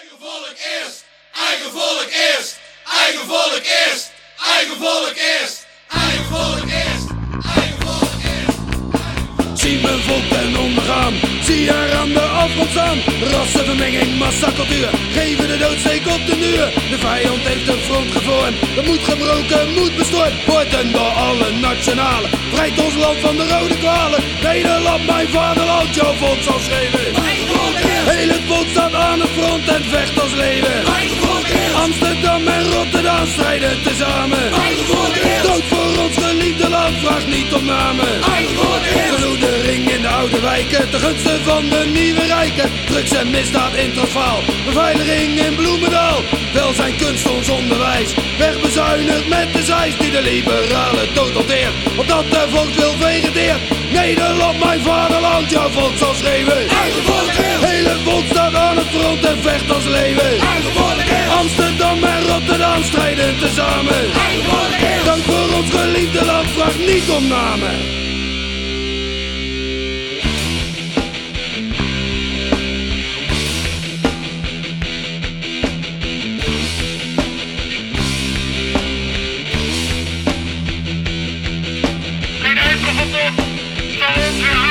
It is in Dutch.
Eigen volk eerst, eigen volk eerst, eigen volk eerst, eigen volk eerst, eigen volk eerst, eigen volk eerst. Zie mijn volk ten ondergaan, zie haar aan de afgrond staan. Rassenvermenging, massacultuur, geven de doodsteek op de muur. De vijand heeft een front gevormd, dat moet gebroken, moet bestormd. Wordt en door alle nationalen, vrijt ons land van de rode kwalen. Nederland, mijn vaderland, jouw volk zal schreeuwen. Heel het volk staat aan het front en vecht als leeuwen. Amsterdam en Rotterdam strijden tezamen. Dood voor ons geliefde land, vraag niet om namen. Verloedering in de oude wijken, ten gunste van de nieuwe rijken. Drugs en misdaad in Transvaal, beveiliging in Bloemendaal. Welzijn, kunst, ons onderwijs, wegbezuinigd met de zeis die de liberalen dood hanteert, opdat de volkswil vegeteert. Nederland, mijn vaderland, jouw volk zal schreeuwen. Heel het volk staat aan het front en vecht als leeuwen. Amsterdam en Rotterdam strijden tezamen. Dank voor ons geliefde land, vraag niet om namen. Geen enkele van ons zal ons weerhouden.